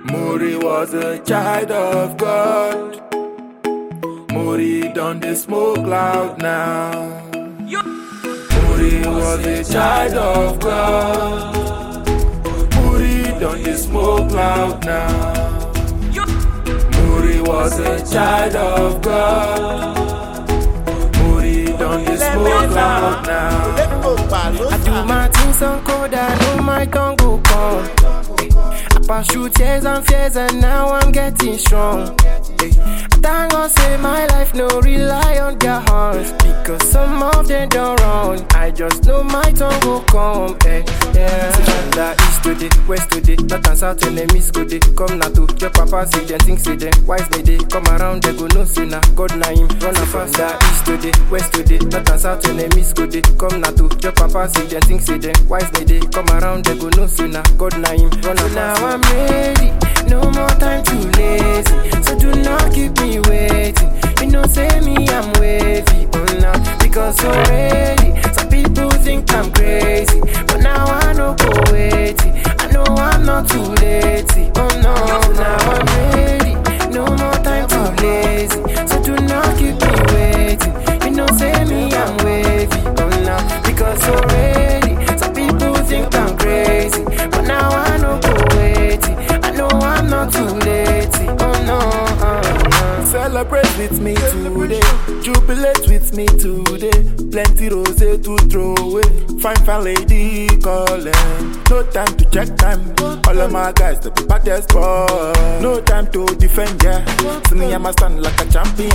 Muri was a child of God. Muri done the smoke loud now. Muri was a child of God. Muri done the smoke loud now. Muri was a child of God. Muri done the smoke loud now. I do my things on code, I know my tongue go come. I pass through tears and fears and now I'm getting strong. Thank God say my life no rely on their hearts, because some of them don't run. I just know my tongue will come. Yeah. From the east to the west to the north and south, enemies go they come now to your papa see them, think see them. Wise may they come around, they go no sinner. God na him run a fast. From the east to the west to the north and south, enemies go they come now to your papa see them, think see them. Wise may they come around, they go no sinner. God na him run a fast. Now I'm ready, no more time to lazy. So do not keep me waiting. You know say me I'm wavy, oh now, because already some people think I'm crazy, but now I know go waiting. I know I'm not too late. Oh no, now I'm ready. No more time to lazy. So do not keep me waiting. You know say me I'm wavy, oh now, because already some people think I'm crazy, but now I know go waiting. I know I'm not too late. Oh no. Celebrate with me today, jubilate with me today. Plenty rose to throw away. Fine lady calling. No time to check time. All of my guys the baddest boy. No time to defend, yeah. See me I'ma stand like a champion.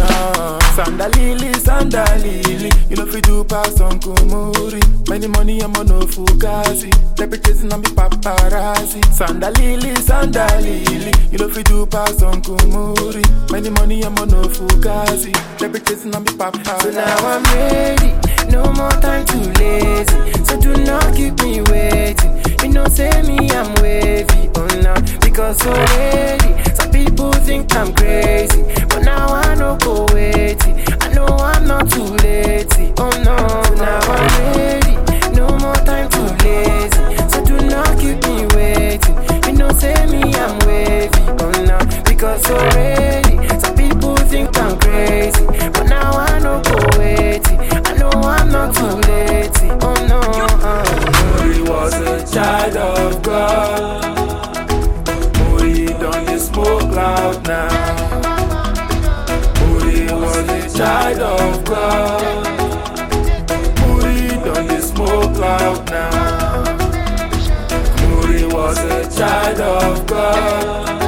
Sandalili. You know if you do pass on Kumuri. Many money I'm on no fugazi. They be chasing on me paparazzi. Sandalili. You know if you do pass on Kumuri. Many money I'm on no fugazi. They be chasing on me paparazzi. So now I'm ready. No more time to lazy. So do not keep me waiting. You know say me I'm wavy, oh now, because already some people think I'm crazy, but now I know go waiting. I know I'm not too late. Oh no, now I'm ready. No more time to lazy. So do not keep me waiting. You know say me I'm wavy, oh now, because already some people think I'm crazy, but now I know go waiting. I know I'm not too late. Oh no. Muri was a child of God. Muri done the smoke loud now. Muri was a child of God. Muri done the smoke loud now. Muri was a child of God.